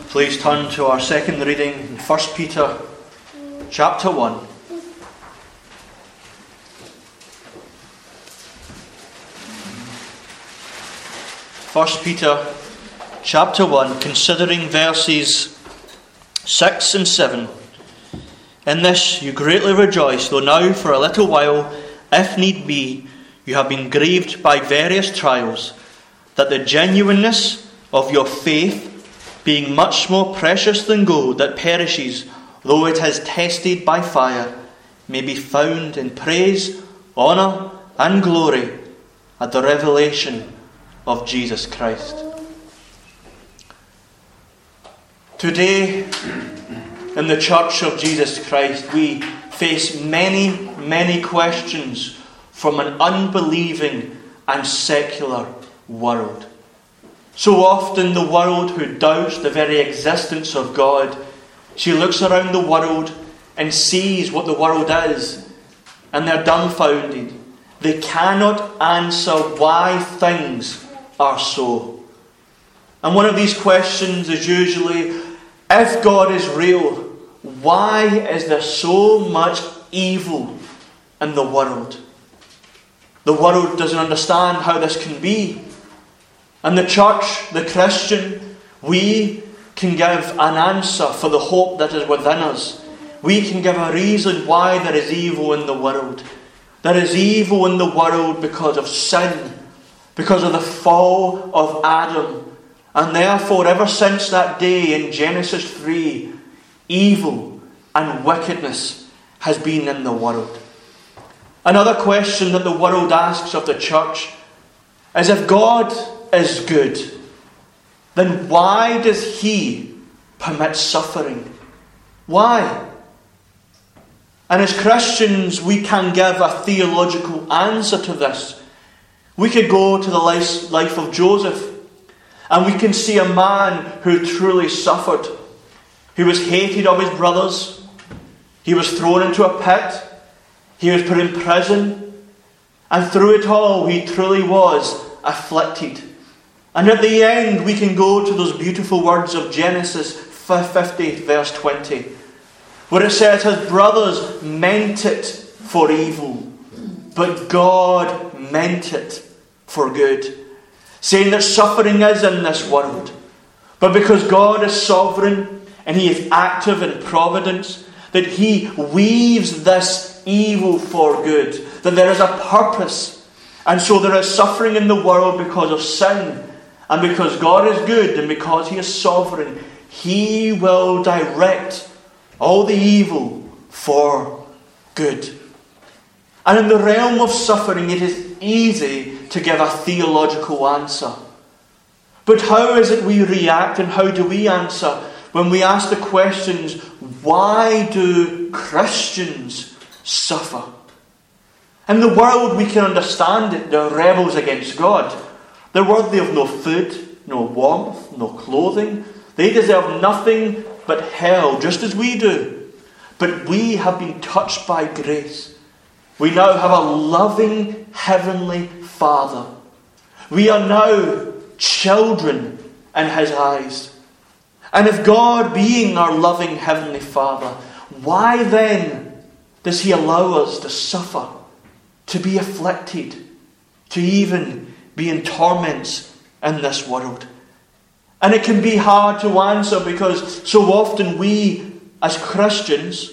Please turn to our second reading in 1 Peter chapter 1. 1 Peter chapter 1, considering verses 6 and 7. In this you greatly rejoice, though now for a little while, if need be, you have been grieved by various trials, that the genuineness of your faith, being much more precious than gold that perishes, though it is tested by fire, may be found in praise, honour and glory at the revelation of Jesus Christ. Today, in the Church of Jesus Christ, we face many questions from an unbelieving and secular world. So often the world who doubts the very existence of God, she looks around the world and sees what the world is, and they're dumbfounded. They cannot answer why things are so. And one of these questions is usually, if God is real, why is there so much evil in the world? The world doesn't understand how this can be. And the church, the Christian, we can give an answer for the hope that is within us. We can give a reason why there is evil in the world. There is evil in the world because of sin, because of the fall of Adam. And therefore, ever since that day in Genesis 3, evil and wickedness has been in the world. Another question that the world asks of the church is, if God is good, then why does He permit suffering? Why? And as Christians, we can give a theological answer to this. We could go to the life of Joseph, and we can see a man who truly suffered. He was hated of his brothers. He was thrown into a pit. He was put in prison. And through it all, he truly was afflicted. And at the end, we can go to those beautiful words of Genesis 50, verse 20, where it says, his brothers meant it for evil, but God meant it for good. Saying that suffering is in this world, but because God is sovereign and He is active in providence, that He weaves this evil for good, that there is a purpose. And so there is suffering in the world because of sin, and because God is good and because He is sovereign, He will direct all the evil for good. And in the realm of suffering, it is easy to give a theological answer. But how is it we react, and how do we answer when we ask the questions, why do Christians suffer? In the world, we can understand it. They're rebels against God. They're worthy of no food, no warmth, no clothing. They deserve nothing but hell, just as we do. But we have been touched by grace. We now have a loving Heavenly Father. We are now children in His eyes. And if God, being our loving Heavenly Father, why then does He allow us to suffer, to be afflicted, to even be in torments in this world? And it can be hard to answer because so often we, as Christians,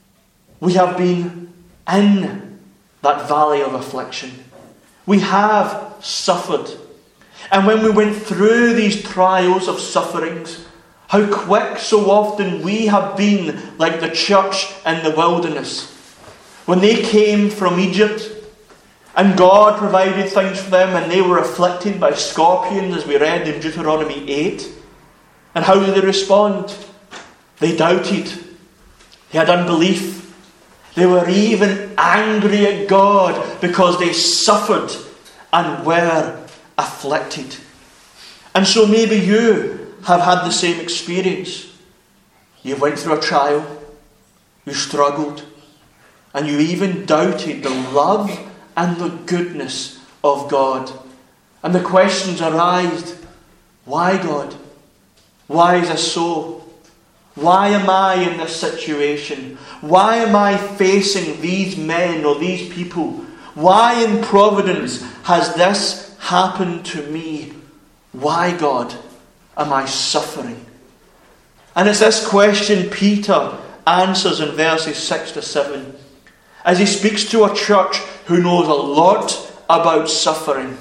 we have been in that valley of affliction. We have suffered. And when we went through these trials of sufferings, how quick so often we have been like the church in the wilderness. When they came from Egypt, and God provided things for them, and they were afflicted by scorpions, as we read in Deuteronomy 8. And how did they respond? They doubted. They had unbelief. They were even angry at God because they suffered and were afflicted. And so maybe you have had the same experience. You went through a trial. You struggled. And you even doubted the love and the goodness of God. And the questions arise, why God? Why is this so? Why am I in this situation? Why am I facing these men or these people? Why in providence has this happened to me? Why, God, am I suffering? And it's this question Peter answers in verses 6 to 7 as he speaks to a church who knows a lot about suffering.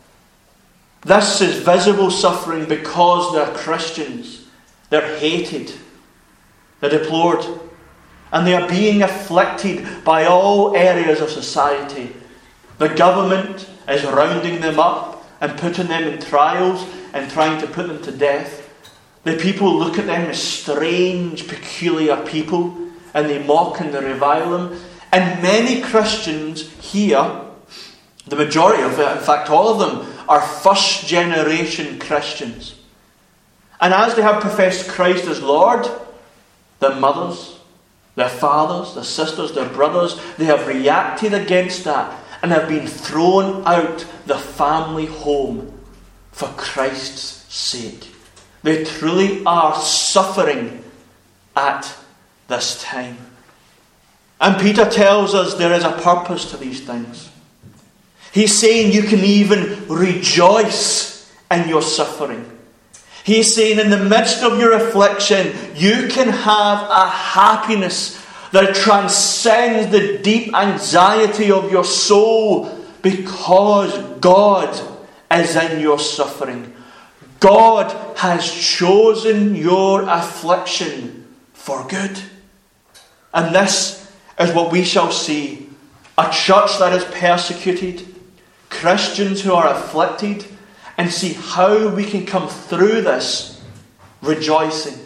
This is visible suffering because they're Christians. They're hated. They're deplored. And they are being afflicted by all areas of society. The government is rounding them up and putting them in trials and trying to put them to death. The people look at them as strange, peculiar people, and they mock and they revile them. And many Christians here, the majority of it, in fact all of them, are first generation Christians. And as they have professed Christ as Lord, their mothers, their fathers, their sisters, their brothers, they have reacted against that and have been thrown out the family home for Christ's sake. They truly are suffering at this time. And Peter tells us there is a purpose to these things. He's saying you can even rejoice in your suffering. He's saying in the midst of your affliction, you can have a happiness that transcends the deep anxiety of your soul because God is in your suffering. God has chosen your affliction for good. And this is what we shall see. A church that is persecuted, Christians who are afflicted, and see how we can come through this rejoicing.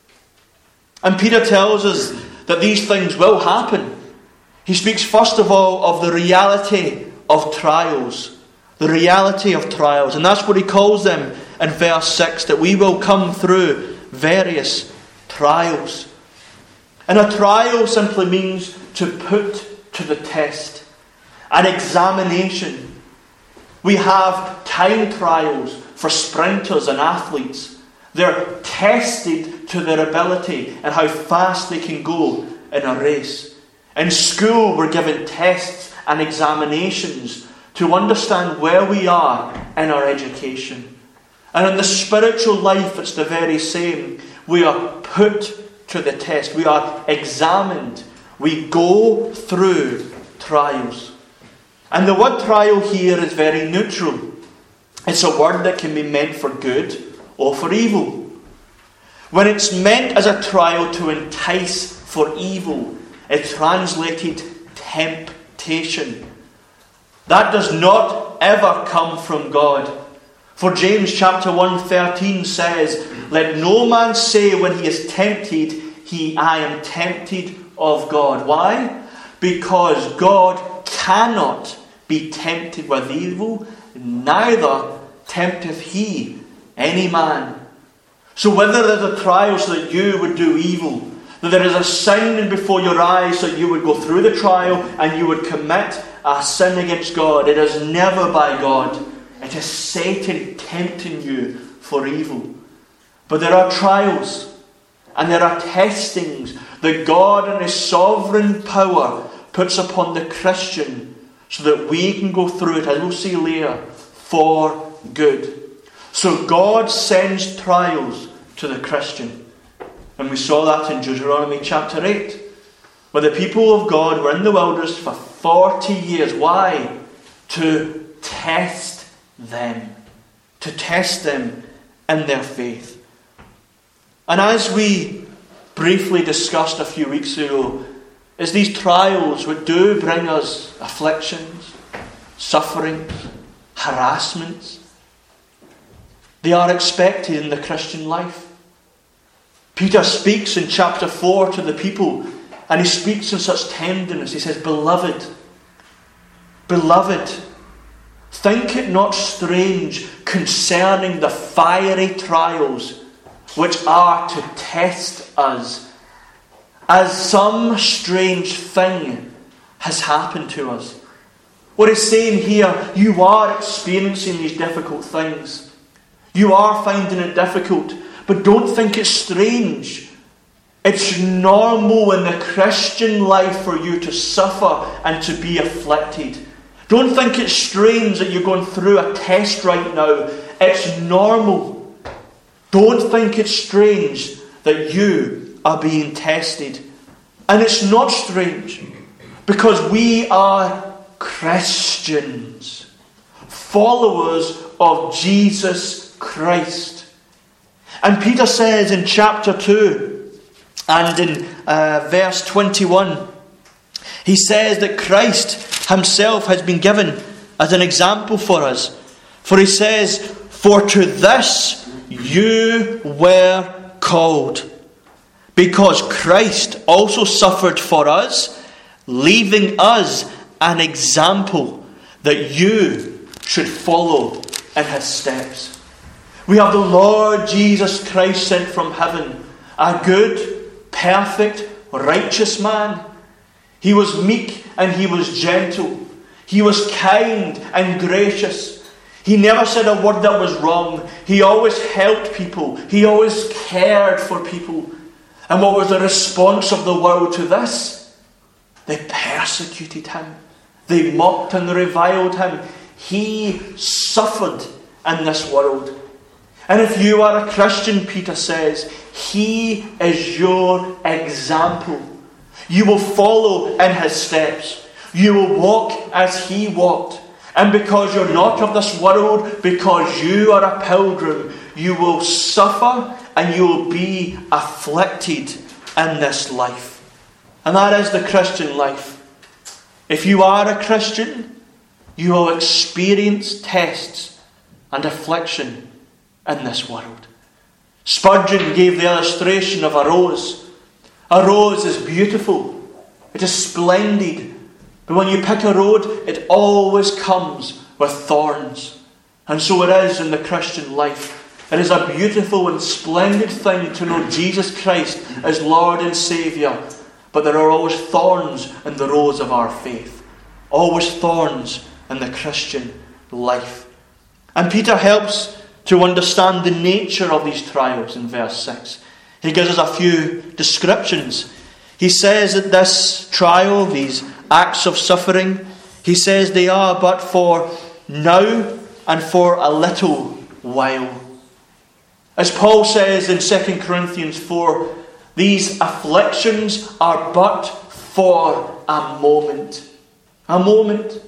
And Peter tells us that these things will happen. He speaks first of all of the reality of trials. The reality of trials. And that's what he calls them in verse 6, that we will come through various trials. And a trial simply means to put to the test. An examination. We have time trials for sprinters and athletes. They're tested to their ability and how fast they can go in a race. In school, we're given tests and examinations to understand where we are in our education. And in the spiritual life, it's the very same. We are put to the test. We are examined. We go through trials. And the word trial here is very neutral. It's a word that can be meant for good or for evil. When it's meant as a trial to entice for evil, it's translated temptation. That does not ever come from God. For James chapter 1:13 says, "Let no man say when he is tempted, I am tempted of God." Why? Because God cannot be tempted with evil, neither tempteth he any man. So whether there's a trial so that you would do evil, that there is a sin before your eyes so that you would go through the trial and you would commit a sin against God, it is never by God. It is Satan tempting you for evil. But there are trials and there are testings that God in His sovereign power puts upon the Christian so that we can go through it, as we'll see later, for good. So God sends trials to the Christian. And we saw that in Deuteronomy chapter 8, where the people of God were in the wilderness for 40 years. Why? To test them. To test them in their faith. And as we briefly discussed a few weeks ago, is these trials which do bring us afflictions, sufferings, harassments. They are expected in the Christian life. Peter speaks in chapter 4 to the people, and he speaks in such tenderness. He says, "Beloved, beloved, think it not strange concerning the fiery trials which are to test us, as some strange thing has happened to us." What he's saying here, you are experiencing these difficult things. You are finding it difficult, But don't think it's strange. It's normal in the Christian life for you to suffer and to be afflicted. Don't think it's strange that you're going through a test right now. It's normal. Don't think it's strange that you are being tested. And it's not strange, because we are Christians, followers of Jesus Christ. And Peter says in chapter 2 and in verse 21, he says that Christ himself has been given as an example for us. For he says, "For to this you were called, because Christ also suffered for us, leaving us an example that you should follow in his steps." We have the Lord Jesus Christ sent from heaven, a good, perfect, righteous man. He was meek and he was gentle. He was kind and gracious. He never said a word that was wrong. He always helped people. He always cared for people. And what was the response of the world to this? They persecuted him. They mocked and reviled him. He suffered in this world. And if you are a Christian, Peter says, he is your example. You will follow in his steps. You will walk as he walked. And because you're not of this world, because you are a pilgrim, you will suffer and you will be afflicted in this life. And that is the Christian life. If you are a Christian, you will experience tests and affliction in this world. Spurgeon gave the illustration of a rose. A rose is beautiful. It is splendid. But when you pick a rose, it always comes with thorns. And so it is in the Christian life. It is a beautiful and splendid thing to know Jesus Christ as Lord and Saviour. But there are always thorns in the rose of our faith. Always thorns in the Christian life. And Peter helps to understand the nature of these trials in verse 6. He gives us a few descriptions. He says that this trial, these acts of suffering, he says they are but for now and for a little while. As Paul says in 2 Corinthians 4, these afflictions are but for a moment. A moment.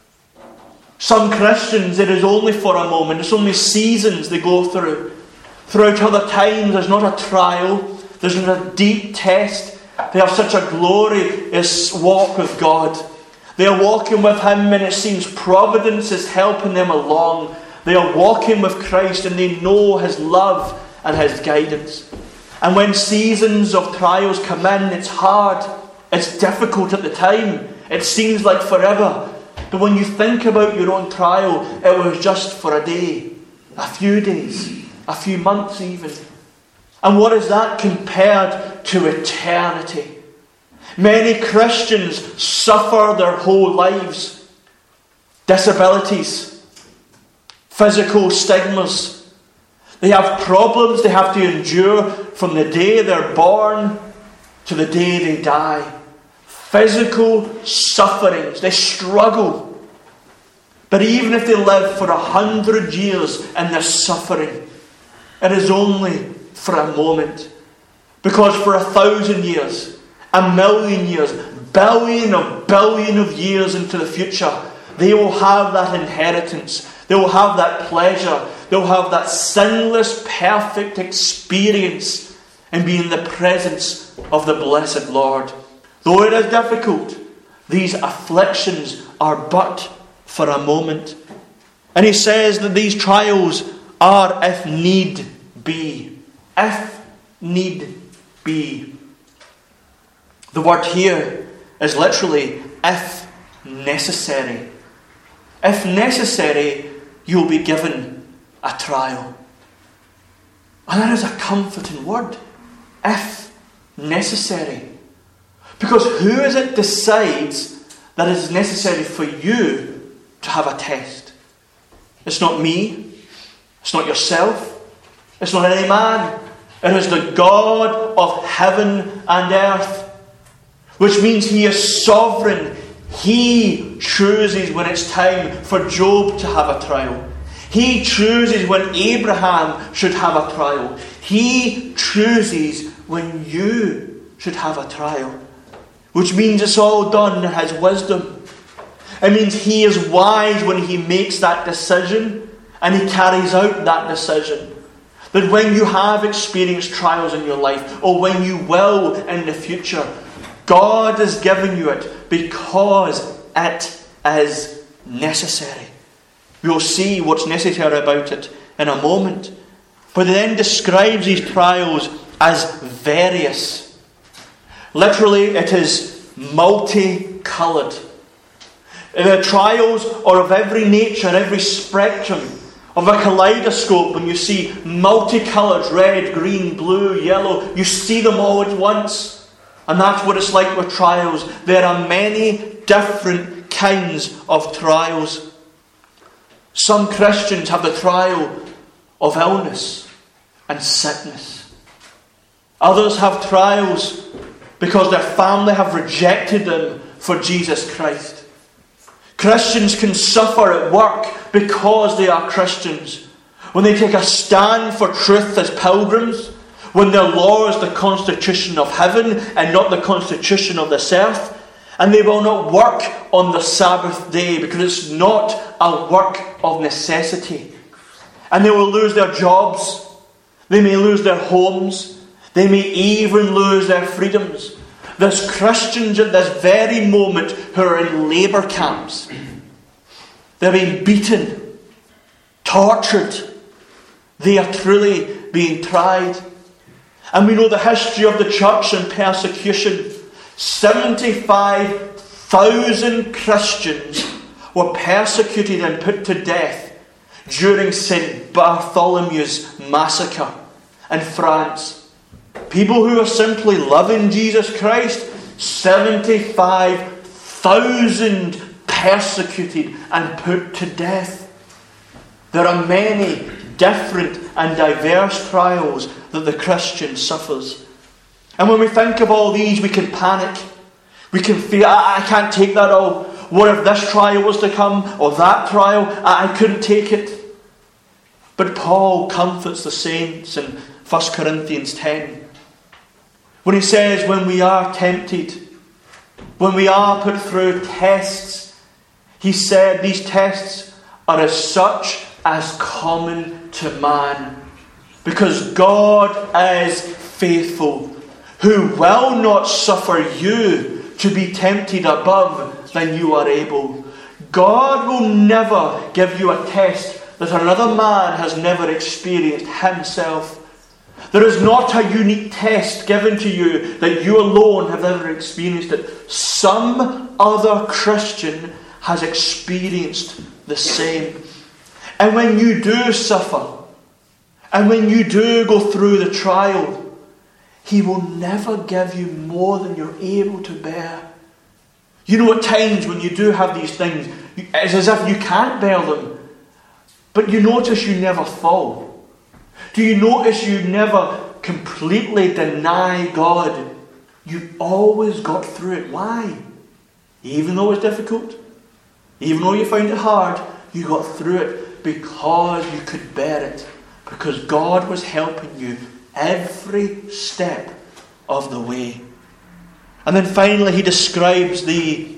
Some Christians, it is only for a moment. It's only seasons they go through. Throughout other times, there's not a trial. There's not a deep test. They have such a glorious walk with God. They are walking with him and it seems providence is helping them along. They are walking with Christ and they know his love and his guidance. And when seasons of trials come in, it's hard. It's difficult at the time. It seems like forever. But when you think about your own trial, it was just for a day, a few days, a few months even. And what is that compared to eternity? Many Christians suffer their whole lives. Disabilities, physical stigmas. They have problems they have to endure from the day they're born to the day they die. Physical sufferings. They struggle. But even if they live for 100 years in this suffering, it is only for a moment. Because for 1,000 years, 1,000,000 years, billion of years into the future, they will have that inheritance. They will have that pleasure. They will have that sinless, perfect experience in being in the presence of the blessed Lord. Though it is difficult, these afflictions are but for a moment. And he says that these trials are if need be. If need be. The word here is literally if necessary. If necessary, you'll be given a trial. And that is a comforting word. If necessary. Because who is it decides that it is necessary for you to have a test? It's not me. It's not yourself. It's not any man. It is the God of heaven and earth, which means He is sovereign. He chooses when it's time for Job to have a trial. He chooses when Abraham should have a trial. He chooses when you should have a trial. Which means it's all done in His wisdom. It means He is wise when He makes that decision and He carries out that decision. That when you have experienced trials in your life, or when you will in the future, God is giving you it because it is necessary. We'll see what's necessary about it in a moment. But He then describes these trials as various. Literally, it is multicoloured. The trials are of every nature, every spectrum, of a kaleidoscope. When you see multicolours, red, green, blue, yellow, you see them all at once. And that's what it's like with trials. There are many different kinds of trials. Some Christians have the trial of illness and sickness. Others have trials because their family have rejected them for Jesus Christ. Christians can suffer at work because they are Christians. When they take a stand for truth as pilgrims, when their law is the constitution of heaven and not the constitution of this earth, and they will not work on the Sabbath day because it's not a work of necessity. And they will lose their jobs, they may lose their homes, they may even lose their freedoms. There's Christians at this very moment who are in labour camps. They're being beaten, tortured. They are truly being tried. And we know the history of the church and persecution. 75,000 Christians were persecuted and put to death during St. Bartholomew's massacre in France. People who are simply loving Jesus Christ, 75,000 persecuted and put to death. There are many different and diverse trials that the Christian suffers. And when we think of all these, we can panic. We can feel, I can't take that all. What if this trial was to come, or that trial? I couldn't take it. But Paul comforts the saints in 1 Corinthians 10. When he says, when we are tempted, when we are put through tests, he said these tests are as such as common to man. Because God is faithful, who will not suffer you to be tempted above than you are able. God will never give you a test that another man has never experienced himself. There is not a unique test given to you that you alone have ever experienced it. Some other Christian has experienced the same. And when you do suffer, and when you do go through the trial, He will never give you more than you're able to bear. You know, at times when you do have these things, it's as if you can't bear them. But you notice you never fall. Do you notice you never completely deny God? You always got through it. Why? Even though it's difficult, even though you found it hard, you got through it because you could bear it. Because God was helping you every step of the way. And then finally he describes the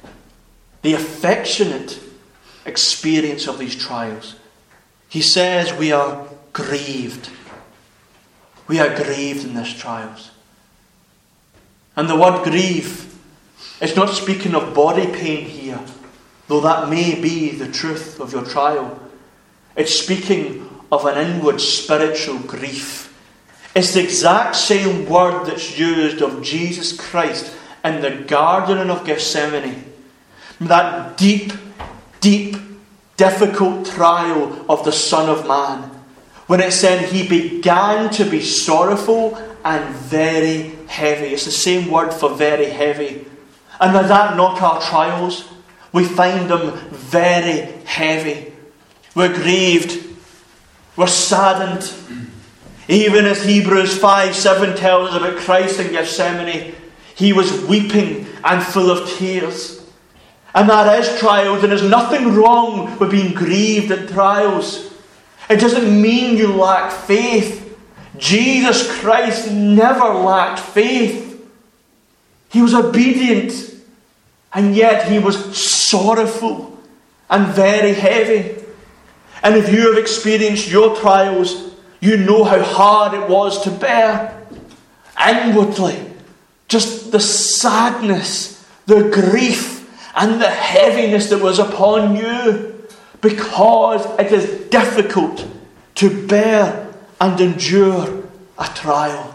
affectionate experience of these trials. He says we are grieved. We are grieved in these trials. And the word grieve, it's not speaking of body pain here, though that may be the truth of your trial. It's speaking of an inward spiritual grief. It's the exact same word that's used of Jesus Christ in the Garden of Gethsemane. That deep, difficult trial of the Son of Man. When it said He began to be sorrowful and very heavy. It's the same word for very heavy. And is that not our trials? We find them very heavy. We're grieved. We're saddened. Even as Hebrews 5:7 tells us about Christ in Gethsemane, he was weeping and full of tears. And that is trials, and there's nothing wrong with being grieved at trials. It doesn't mean you lack faith. Jesus Christ never lacked faith. He was obedient, and yet he was sorrowful and very heavy. And if you have experienced your trials, you know how hard it was to bear. Inwardly, just the sadness, the grief, and the heaviness that was upon you, because it is difficult to bear and endure a trial.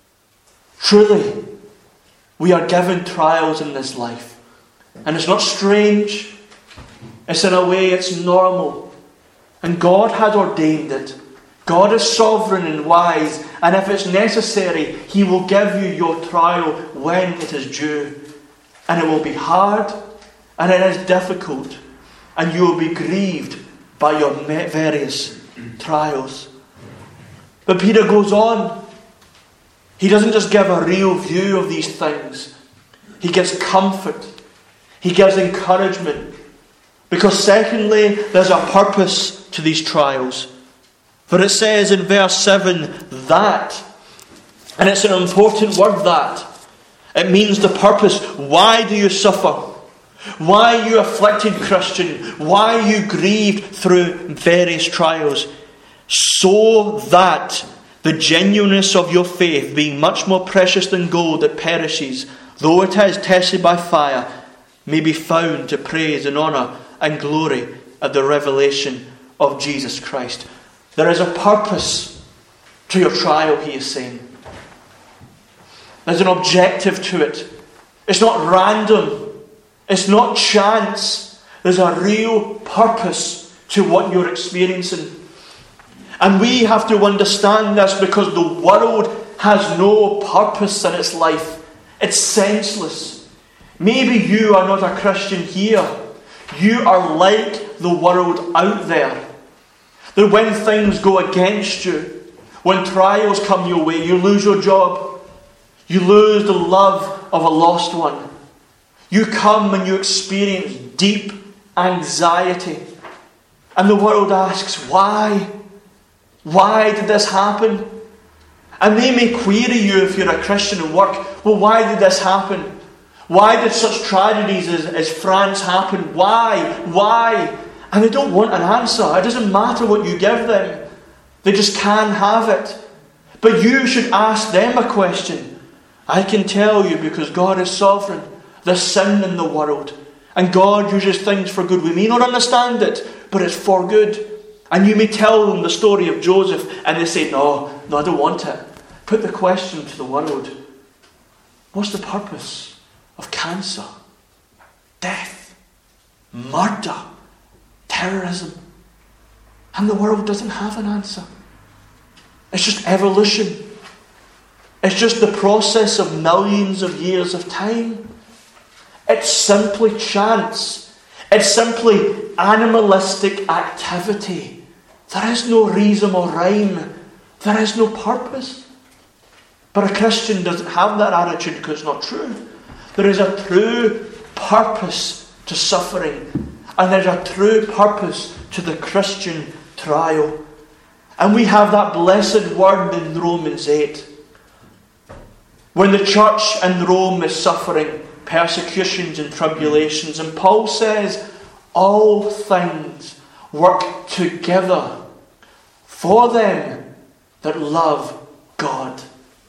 Truly, we are given trials in this life. And it's not strange. It's in a way, it's normal. And God has ordained it. God is sovereign and wise. And if it's necessary, He will give you your trial when it is due. And it will be hard. And it is difficult. And you will be grieved by your various trials. But Peter goes on. He doesn't just give a real view of these things. He gives comfort. He gives encouragement. Because secondly, there's a purpose to these trials. For it says in verse 7, that. And it's an important word, that. It means the purpose. Why do you suffer? Why are you afflicted, Christian? Why are you grieved through various trials? So that the genuineness of your faith, being much more precious than gold that perishes, though it is tested by fire, may be found to praise and honour and glory at the revelation of Jesus Christ. There is a purpose to your trial, he is saying. There's an objective to it. It's not random. It's not chance. There's a real purpose to what you're experiencing. And we have to understand this because the world has no purpose in its life. It's senseless. Maybe you are not a Christian here. You are like the world out there. That when things go against you, when trials come your way, you lose your job. You lose the love of a lost one. You come and you experience deep anxiety. And the world asks, why? Why did this happen? And they may query you if you're a Christian at work. Well, why did this happen? Why did such tragedies as France happen? Why? And they don't want an answer. It doesn't matter what you give them. They just can't have it. But you should ask them a question. I can tell you, because God is sovereign, there's sin in the world. And God uses things for good. We may not understand it, but it's for good. And you may tell them the story of Joseph, and they say, no, I don't want it. Put the question to the world. What's the purpose of cancer, death, murder, terrorism? And the world doesn't have an answer. It's just evolution. It's just the process of millions of years of time. It's simply chance. It's simply animalistic activity. There is no reason or rhyme. There is no purpose. But a Christian doesn't have that attitude because it's not true. There is a true purpose to suffering. And there's a true purpose to the Christian trial. And we have that blessed word in Romans 8. When the church in Rome is suffering persecutions and tribulations, and Paul says, all things work together for them that love God.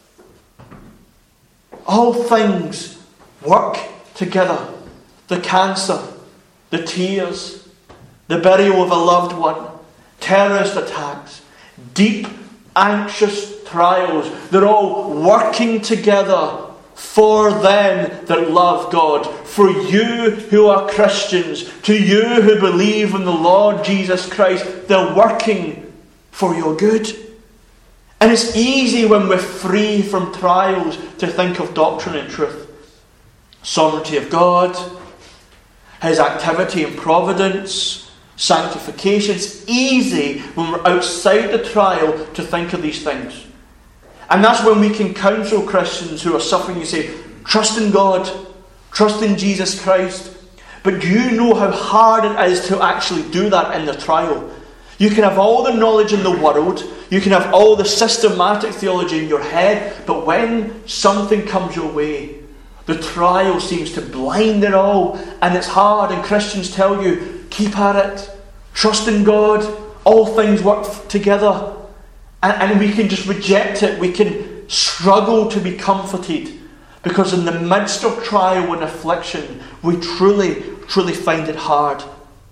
All things work together. The cancer, the tears, the burial of a loved one, terrorist attacks, deep, anxious trials. They're all working together for them that love God. For you who are Christians, to you who believe in the Lord Jesus Christ, they're working for your good. And it's easy when we're free from trials to think of doctrine and truth. Sovereignty of God, His activity in providence, sanctification. It's easy when we're outside the trial to think of these things. And that's when we can counsel Christians who are suffering. You say, trust in God, trust in Jesus Christ. But do you know how hard it is to actually do that in the trial? You can have all the knowledge in the world, you can have all the systematic theology in your head, but when something comes your way, the trial seems to blind it all, and it's hard, and Christians tell you, keep at it, trust in God, all things work together. And we can just reject it. We can struggle to be comforted, because in the midst of trial and affliction, we truly, truly find it hard.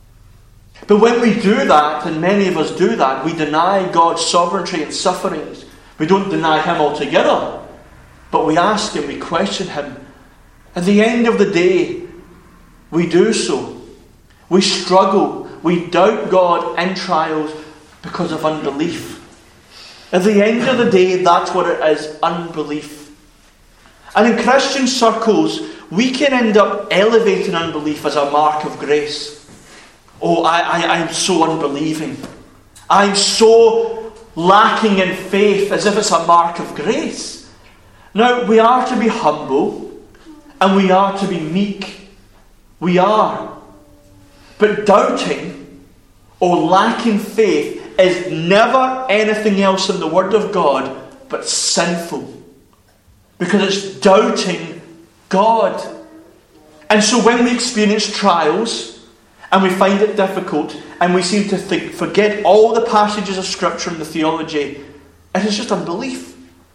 But when we do that, and many of us do that, we deny God's sovereignty and sufferings. We don't deny Him altogether, but we ask Him, we question Him. At the end of the day, we do so. We struggle. We doubt God in trials because of unbelief. At the end of the day, that's what it is, unbelief. And in Christian circles, we can end up elevating unbelief as a mark of grace. Oh, I'm so unbelieving. I'm so lacking in faith, as if it's a mark of grace. Now, we are to be humble, and we are to be meek. We are. But doubting or lacking faith is never anything else in the Word of God but sinful. Because it's doubting God. And so when we experience trials, and we find it difficult, and we seem to forget all the passages of Scripture and the theology, it is just unbelief.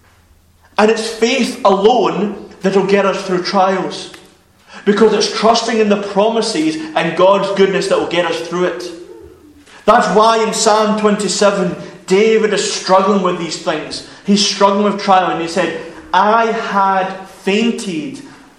And it's faith alone that will get us through trials. Because it's trusting in the promises and God's goodness that will get us through it. That's why in Psalm 27, David is struggling with these things. He's struggling with trial, and he said, I had fainted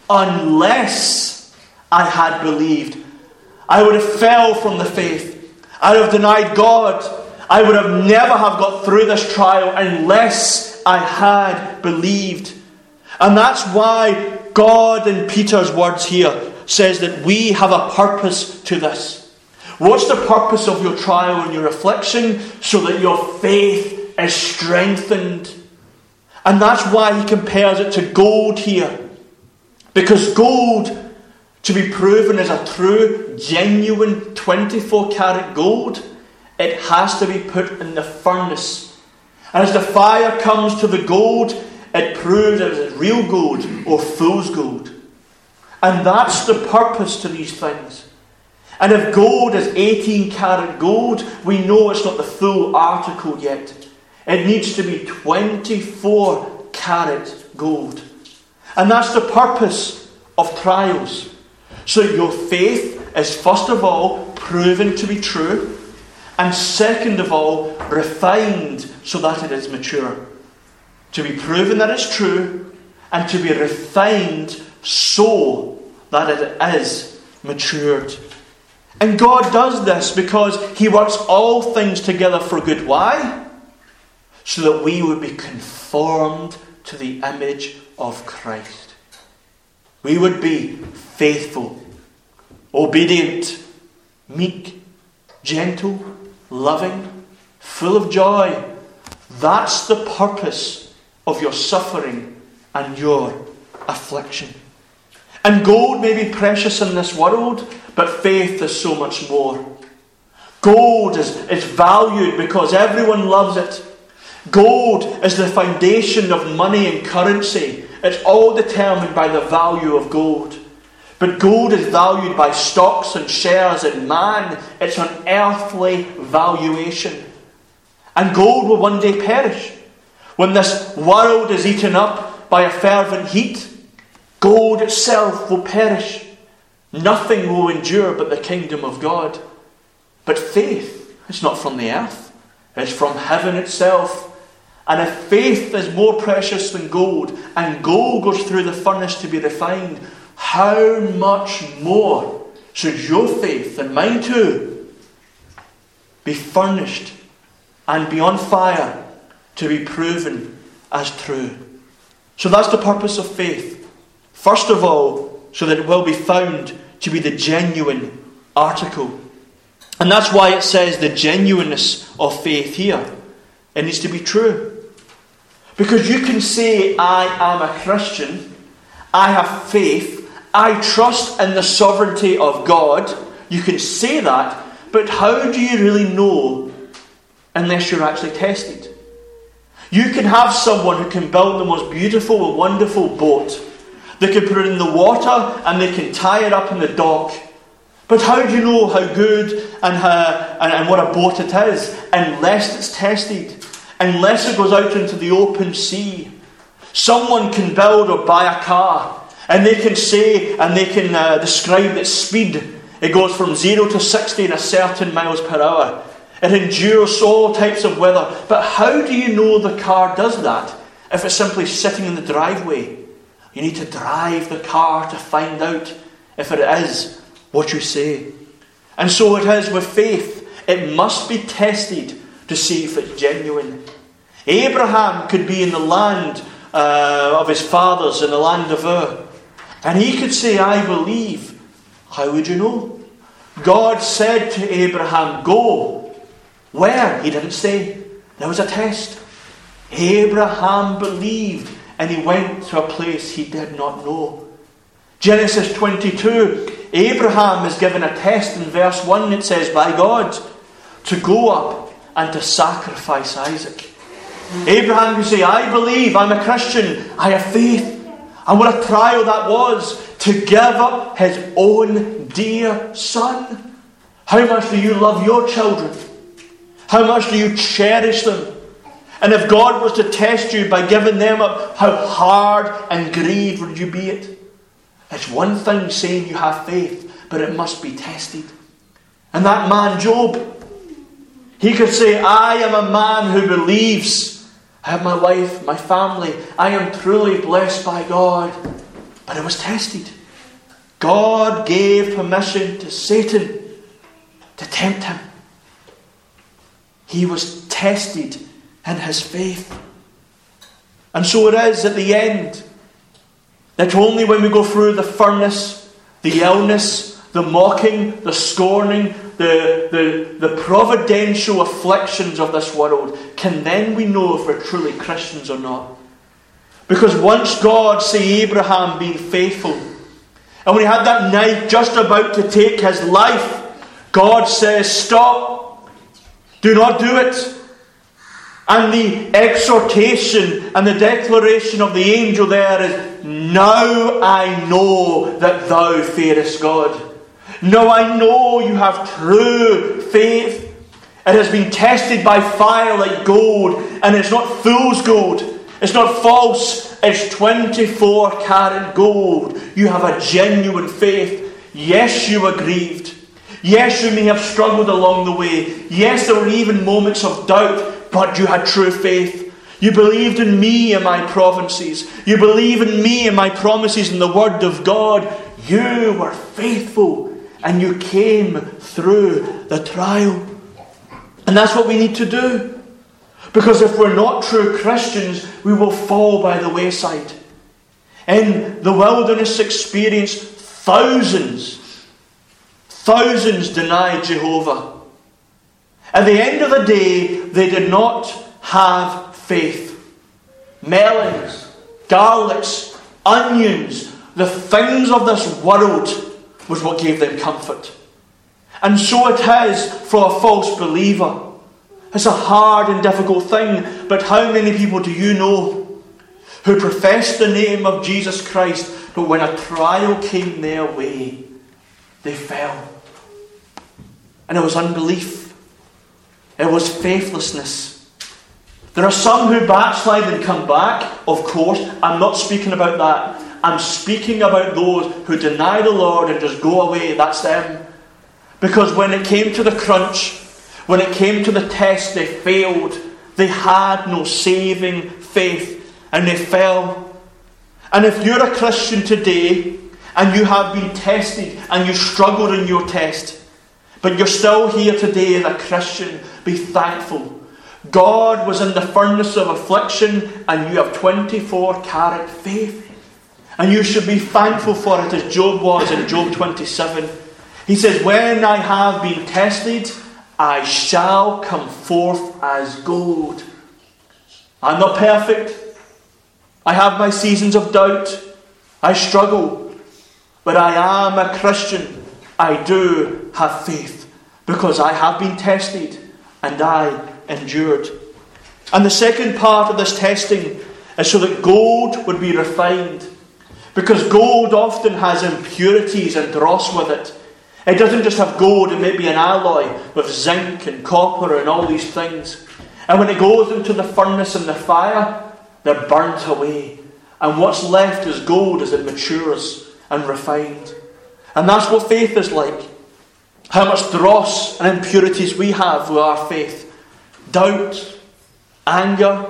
unless I had believed. I would have fell from the faith. I would have denied God. I would have never have got through this trial unless I had believed. And that's why God, in Peter's words here, says that we have a purpose to this. What's the purpose of your trial and your affliction? So that your faith is strengthened. And that's why he compares it to gold here. Because gold, to be proven as a true, genuine 24 karat gold, it has to be put in the furnace. And as the fire comes to the gold, it proves that it's real gold or fool's gold. And that's the purpose to these things. And if gold is 18 karat gold, we know it's not the full article yet. It needs to be 24 karat gold. And that's the purpose of trials. So your faith is first of all proven to be true, and second of all refined so that it is mature. To be proven that it's true, and to be refined so that it is matured. And God does this because He works all things together for good. Why? So that we would be conformed to the image of Christ. We would be faithful, obedient, meek, gentle, loving, full of joy. That's the purpose of your suffering and your affliction. And gold may be precious in this world, but faith is so much more. Gold is valued because everyone loves it. Gold is the foundation of money and currency. It's all determined by the value of gold. But gold is valued by stocks and shares in man. It's an earthly valuation. And gold will one day perish. When this world is eaten up by a fervent heat, gold itself will perish. Nothing will endure but the kingdom of God. But faith, it's not from the earth. It's from heaven itself. And if faith is more precious than gold, and gold goes through the furnace to be refined, how much more should your faith, and mine too, be furnished and be on fire to be proven as true? So that's the purpose of faith. First of all, so that it will be found to be the genuine article. And that's why it says the genuineness of faith here. It needs to be true. Because you can say, I am a Christian, I have faith, I trust in the sovereignty of God. You can say that, but how do you really know unless you're actually tested? You can have someone who can build the most beautiful and wonderful boat. They can put it in the water and they can tie it up in the dock. But how do you know how good and what a boat it is unless it's tested? Unless it goes out into the open sea. Someone can build or buy a car and they can say and they can describe its speed. It goes from 0 to 60 in a certain miles per hour. It endures all types of weather. But how do you know the car does that if it's simply sitting in the driveway? You need to drive the car to find out if it is what you say. And so it is with faith. It must be tested to see if it's genuine. Abraham could be in the land of his fathers, in the land of Ur, and he could say, I believe. How would you know? God said to Abraham, go. Where? He didn't say. There was a test. Abraham believed, and he went to a place he did not know. Genesis 22, Abraham is given a test. In verse 1 it says, by God, to go up and to sacrifice Isaac. Abraham could say, I believe, I'm a Christian, I have faith. And what a trial that was, to give up his own dear son. How much do you love your children? How much do you cherish them? And if God was to test you by giving them up, how hard and grieved would you be it? It's one thing saying you have faith, but it must be tested. And that man, Job, he could say, I am a man who believes. I have my wife, my family. I am truly blessed by God. But it was tested. God gave permission to Satan to tempt him. He was tested in his faith. And so it is at the end that only when we go through the furnace, the illness, the mocking, the scorning, the providential afflictions of this world, can then we know if we're truly Christians or not. Because once God, say Abraham, being faithful, and when he had that knife just about to take his life, God says, stop, do not do it. And the exhortation and the declaration of the angel there is, now I know that thou fearest God. Now I know you have true faith. It has been tested by fire like gold, and it's not fool's gold. It's not false. It's 24 karat gold. You have a genuine faith. Yes, you were grieved. Yes, you may have struggled along the way. Yes, there were even moments of doubt, but you had true faith. You believed in me and my provinces. You believe in me and my promises in the Word of God. You were faithful, and you came through the trial. And that's what we need to do. Because if we're not true Christians, we will fall by the wayside. In the wilderness experience, thousands denied Jehovah. At the end of the day, they did not have faith. Melons, garlics, onions, the things of this world was what gave them comfort. And so it is for a false believer. It's a hard and difficult thing, but how many people do you know who profess the name of Jesus Christ, but when a trial came their way, they fell? And it was unbelief. It was faithlessness. There are some who backslide and come back, of course. I'm not speaking about that. I'm speaking about those who deny the Lord and just go away. That's them. Because when it came to the crunch, when it came to the test, they failed. They had no saving faith, and they fell. And if you're a Christian today, and you have been tested, and you struggled in your test, but you're still here today as a Christian, be thankful. God was in the furnace of affliction, and you have 24 karat faith. And you should be thankful for it, as Job was in Job 27. He says, when I have been tested, I shall come forth as gold. I'm not perfect. I have my seasons of doubt. I struggle. But I am a Christian. I do have faith because I have been tested and I endured. And the second part of this testing is so that gold would be refined. Because gold often has impurities and dross with it. It doesn't just have gold, it may be an alloy with zinc and copper and all these things. And when it goes into the furnace and the fire, they're burnt away. And what's left is gold as it matures and refined. And that's what faith is like. How much dross and impurities we have with our faith. Doubt, anger.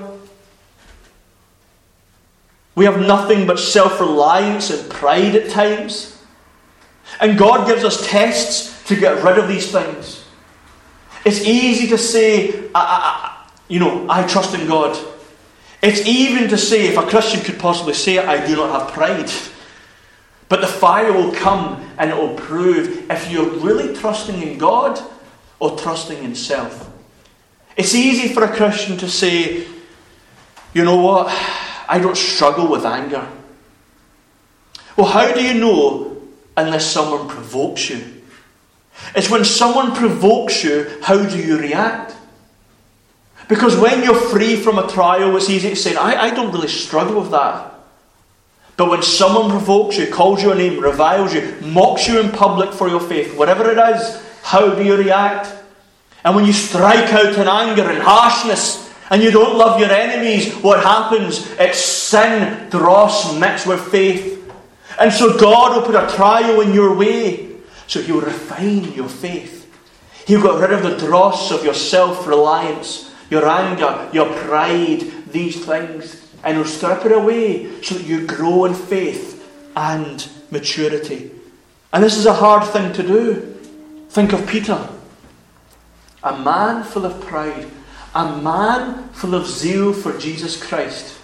We have nothing but self-reliance and pride at times. And God gives us tests to get rid of these things. It's easy to say, I trust in God. It's even to say, if a Christian could possibly say it, I do not have pride. But the fire will come and it will prove if you're really trusting in God or trusting in self. It's easy for a Christian to say, you know what, I don't struggle with anger. Well, how do you know unless someone provokes you? It's when someone provokes you, how do you react? Because when you're free from a trial, it's easy to say, I don't really struggle with that. But when someone provokes you, calls you a name, reviles you, mocks you in public for your faith, whatever it is, how do you react? And when you strike out in anger and harshness, and you don't love your enemies, what happens? It's sin, dross mixed with faith. And so God will put a trial in your way, so He will refine your faith. He'll get rid of the dross of your self-reliance, your anger, your pride, these things. And He'll strip it away so that you grow in faith and maturity. And this is a hard thing to do. Think of Peter. A man full of pride. A man full of zeal for Jesus Christ.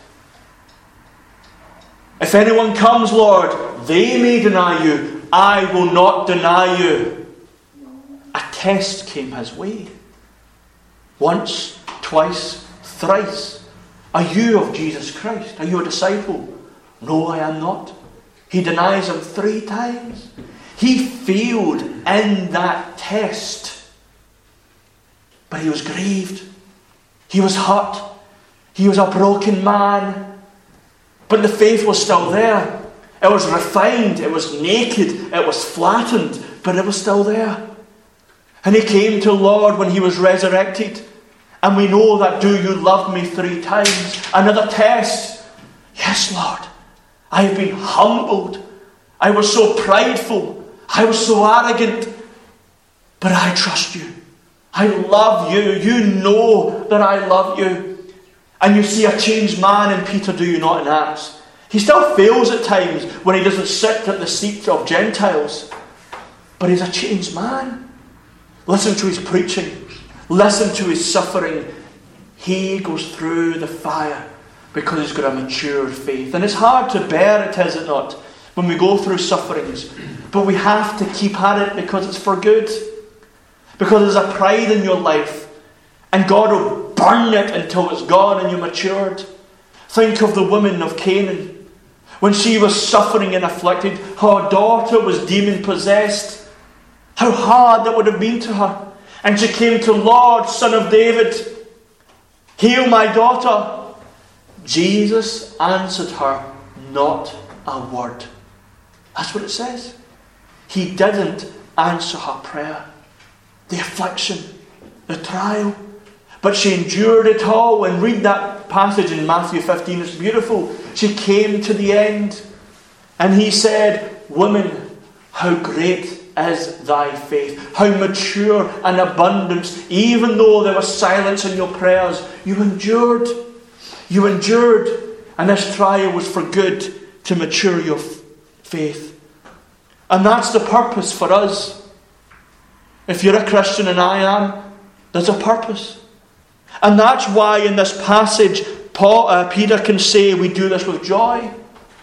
If anyone comes, Lord, they may deny you. I will not deny you. A test came his way. Once, twice, thrice. Are you of Jesus Christ? Are you a disciple? No, I am not. He denies him 3 times. He failed in that test. But he was grieved. He was hurt. He was a broken man. But the faith was still there. It was refined. It was naked. It was flattened. But it was still there. And he came to the Lord when he was resurrected. And we know that, do you love me 3 times? Another test. Yes, Lord. I have been humbled. I was so prideful. I was so arrogant. But I trust you. I love you. You know that I love you. And you see a changed man in Peter, do you not, in Acts? He still fails at times when he doesn't sit at the seat of Gentiles. But he's a changed man. Listen to his preaching. Listen to his suffering. He goes through the fire because he's got a mature faith. And it's hard to bear it, is it not, when we go through sufferings. But we have to keep at it because it's for good. Because there's a pride in your life. And God will burn it until it's gone and you're matured. Think of the woman of Canaan. When she was suffering and afflicted, her daughter was demon-possessed. How hard that would have been to her. And she came to, Lord, Son of David, heal my daughter. Jesus answered her not a word. That's what it says. He didn't answer her prayer. The affliction, the trial. But she endured it all. And read that passage in Matthew 15. It's beautiful. She came to the end. And he said, Woman, how great is thy faith. How mature and abundant. Even though there was silence in your prayers, you endured. You endured. And this trial was for good, to mature your faith. And that's the purpose for us. If you're a Christian, and I am, there's a purpose. And that's why in this passage, Peter can say we do this with joy.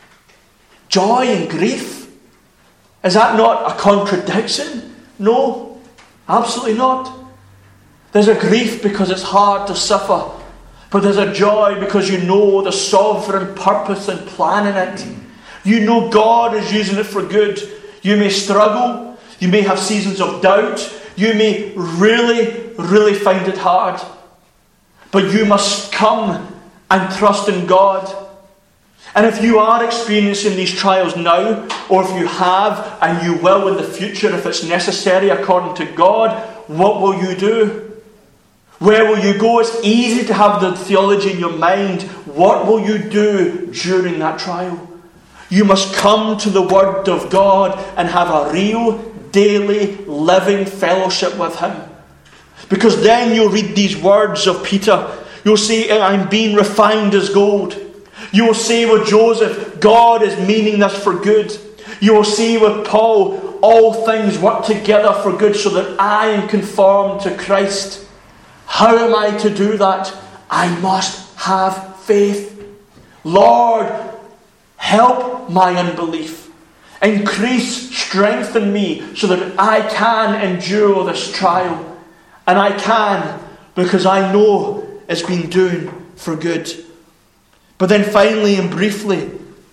Joy and grief. Is that not a contradiction? No, absolutely not. There's a grief because it's hard to suffer. But there's a joy because you know the sovereign purpose and plan in it. You know God is using it for good. You may struggle. You may have seasons of doubt. You may really, really find it hard. But you must come and trust in God. And if you are experiencing these trials now, or if you have and you will in the future if it's necessary according to God, what will you do? Where will you go? It's easy to have the theology in your mind. What will you do during that trial? You must come to the Word of God and have a real, daily, living fellowship with Him. Because then you'll read these words of Peter. You'll say, I'm being refined as gold. You will say with Joseph, God is meaning this for good. You will see with Paul, all things work together for good so that I am conformed to Christ. How am I to do that? I must have faith. Lord, help my unbelief. Increase strength in me so that I can endure this trial. And I can because I know it's been doing for good. But then finally and briefly,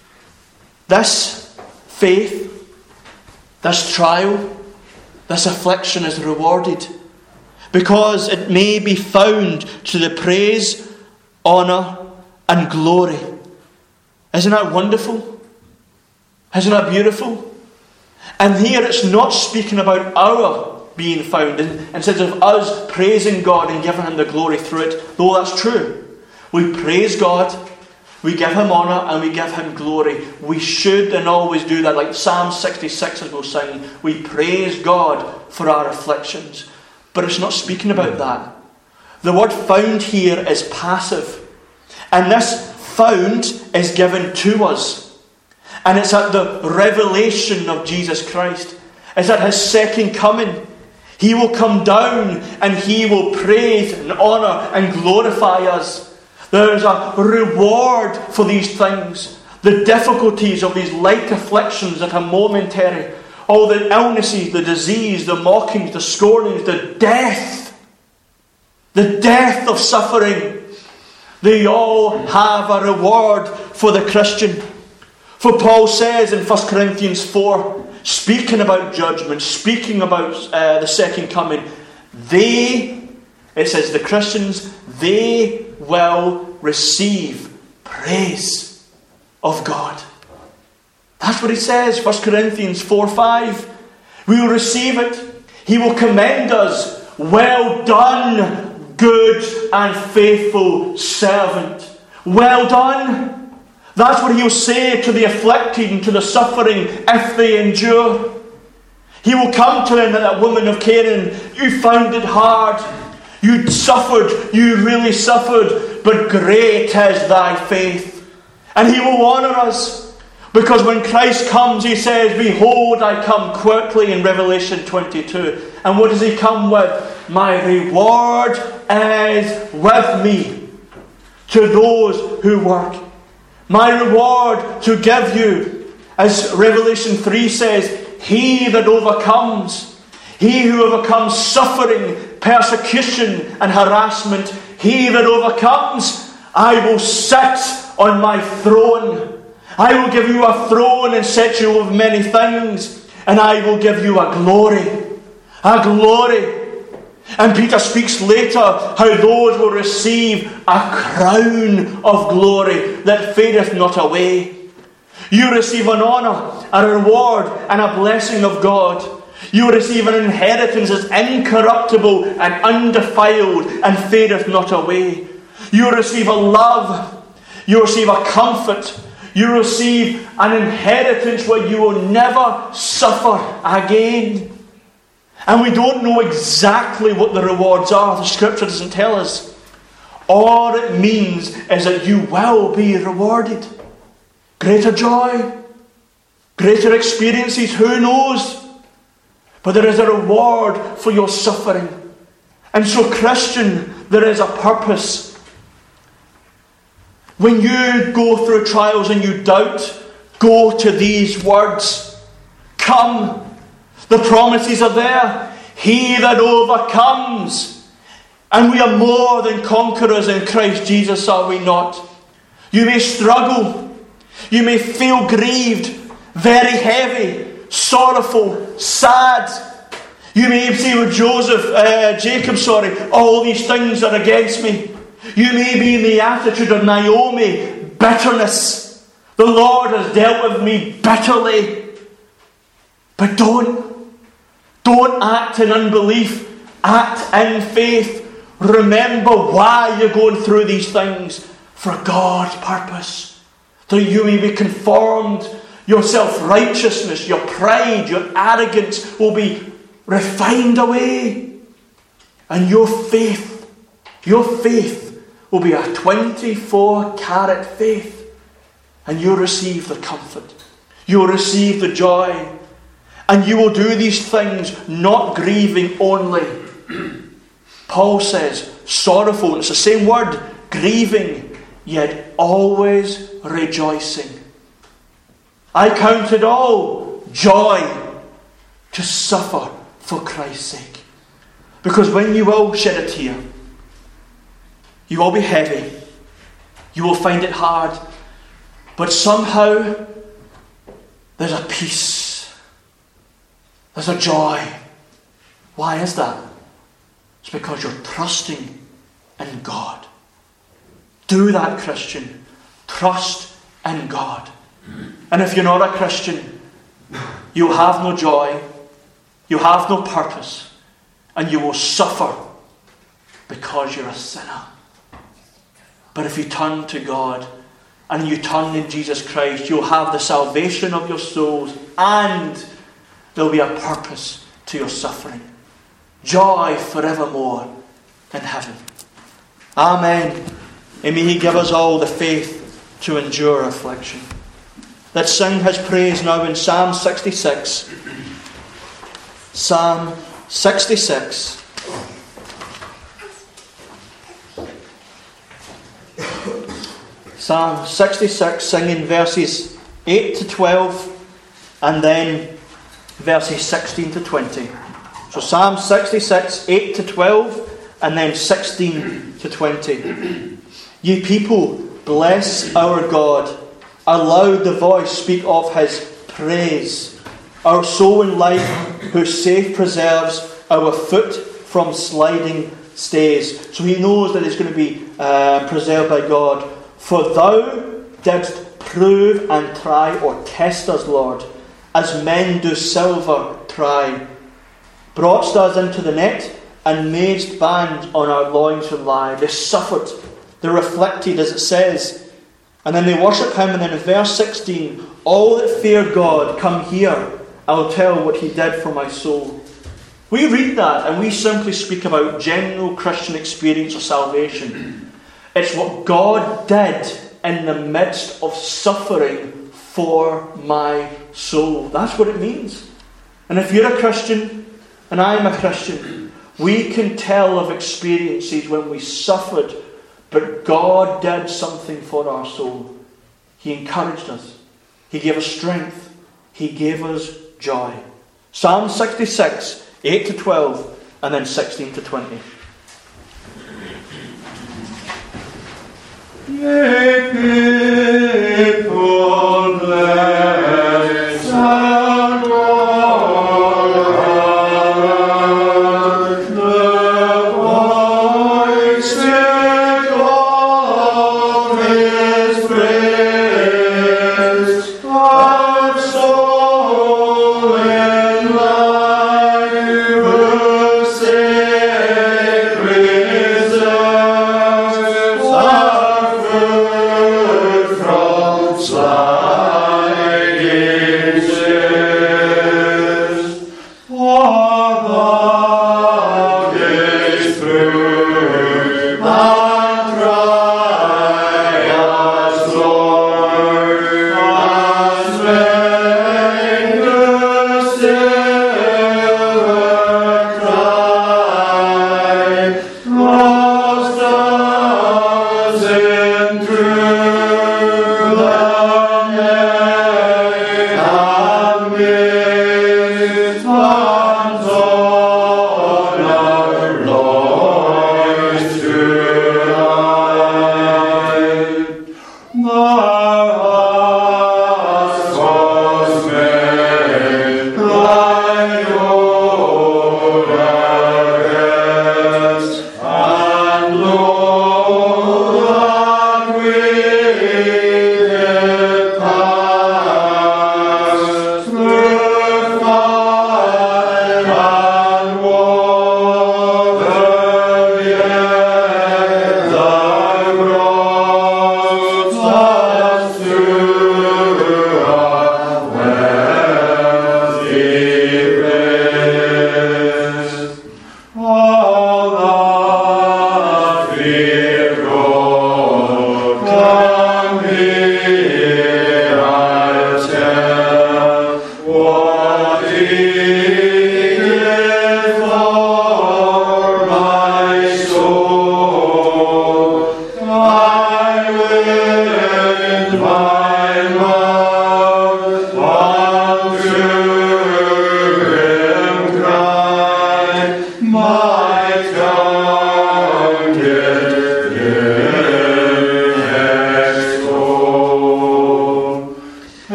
this faith, this trial, this affliction is rewarded because it may be found to the praise, honour and glory. Isn't that wonderful? Isn't that beautiful? And here it's not speaking about our being found instead of us praising God and giving Him the glory through it, though that's true. We praise God, we give Him honour and we give Him glory. We should and always do that. Like Psalm 66 as we'll sing, we praise God for our afflictions. But it's not speaking about that. The word found here is passive. And this found is given to us. And it's at the revelation of Jesus Christ. It's at His second coming. He will come down and He will praise and honour and glorify us. There is a reward for these things. The difficulties of these light afflictions that are momentary. All the illnesses, the disease, the mockings, the scornings, the death of suffering. They all have a reward for the Christian. For Paul says in 1 Corinthians 4, speaking about judgment, speaking about the second coming, it says the Christians, they will receive praise of God. That's what he says, 1 Corinthians 4:5. We will receive it. He will commend us. Well done, good and faithful servant. Well done. That's what He'll say to the afflicted and to the suffering if they endure. He will come to them, that woman of Canaan. You found it hard. You suffered. You really suffered. But great is thy faith. And He will honour us. Because when Christ comes, He says, behold, I come quickly in Revelation 22. And what does He come with? My reward is with me to those who work. My reward to give you, as Revelation 3 says, he that overcomes, he who overcomes suffering, persecution and harassment, he that overcomes, I will sit on my throne. I will give you a throne and set you over many things, and I will give you a glory. A glory. And Peter speaks later how those will receive a crown of glory that fadeth not away. You receive an honour, a reward, and a blessing of God. You receive an inheritance that's incorruptible and undefiled and fadeth not away. You receive a love. You receive a comfort. You receive an inheritance where you will never suffer again. And we don't know exactly what the rewards are. The Scripture doesn't tell us. All it means is that you will be rewarded. Greater joy, greater experiences, who knows? But there is a reward for your suffering. And so, Christian, there is a purpose. When you go through trials and you doubt, go to these words. Come. The promises are there. He that overcomes, And we are more than conquerors in Christ Jesus, are we not? You may struggle. You may feel grieved, very heavy, sorrowful, sad. You may say with Jacob, all these things are against me. You may be in the attitude of Naomi, bitterness. The Lord has dealt with me bitterly. But don't act in unbelief. Act in faith. Remember why you're going through these things. For God's purpose. That you may be conformed. Your self-righteousness, your pride, your arrogance will be refined away. And your faith will be a 24-carat faith. And you'll receive the comfort. You'll receive the joy. And you will do these things not grieving only. Paul says, sorrowful. It's the same word, grieving, yet always rejoicing. I count it all joy to suffer for Christ's sake. Because when you will shed a tear, you will be heavy. You will find it hard. But somehow there's a peace. There's a joy. Why is that? It's because you're trusting in God. Do that, Christian. Trust in God. And if you're not a Christian, you have no joy, you have no purpose, and you will suffer because you're a sinner. But if you turn to God and you turn in Jesus Christ, you'll have the salvation of your souls, and there'll be a purpose to your suffering. Joy forevermore in heaven. Amen. And may He give us all the faith to endure affliction. Let's sing His praise now in Psalm 66. Psalm 66. Psalm 66, singing verses 8 to 12 and then verses 16 to 20. So Psalm 66, 8 to 12 and then 16 to 20. Ye people, bless our God. Aloud the voice speak of His praise. Our soul and life, who safe preserves our foot from sliding stays. So he knows that it's going to be preserved by God. For thou didst prove and try or test us, Lord, as men do silver try. Broughtst us into the net and madest bands on our loins to lie. They suffered, they reflected, as it says. And then they worship Him, and then in verse 16, all that fear God, come here, I'll tell what He did for my soul. We read that and we simply speak about general Christian experience of salvation. It's what God did in the midst of suffering for my soul. That's what it means. And if you're a Christian, and I'm a Christian, we can tell of experiences when we suffered, but God did something for our soul. He encouraged us. He gave us strength. He gave us joy. Psalm 66, 8 to 12, and then 16 to 20. Ye people, bless our Lord. The voice of His praise, our soul and life will sing, preserves our foot from sliding stairs. For thou didst prove and try us, Lord, as men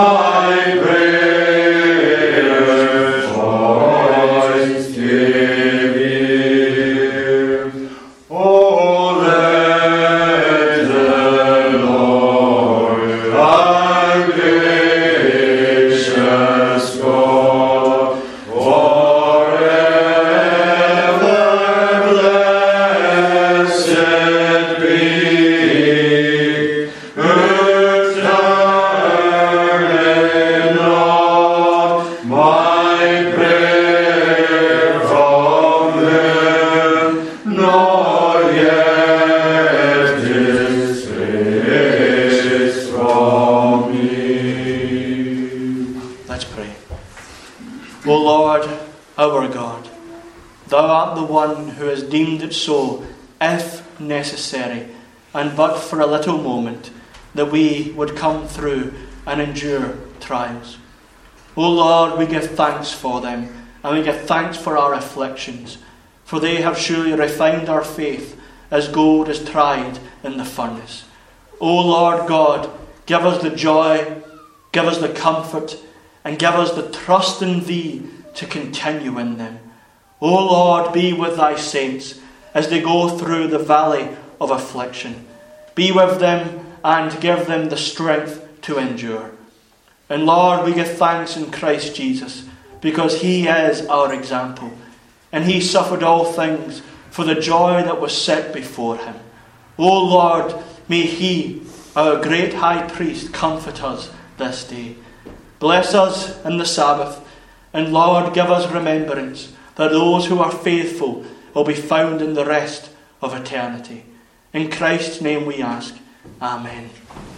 O Lord, our God, thou art the one who has deemed it so, if necessary, and but for a little moment, that we would come through and endure trials. O Lord, we give thanks for them, and we give thanks for our afflictions, for they have surely refined our faith as gold is tried in the furnace. O Lord God, give us the joy, give us the comfort, and give us the trust in Thee to continue in them. O Lord, be with Thy saints as they go through the valley of affliction. Be with them and give them the strength to endure. And Lord, we give thanks in Christ Jesus, because He is our example, and He suffered all things for the joy that was set before Him. O Lord, may He, our great high priest, comfort us this day. Bless us in the Sabbath, and Lord, give us remembrance that those who are faithful will be found in the rest of eternity. In Christ's name we ask. Amen.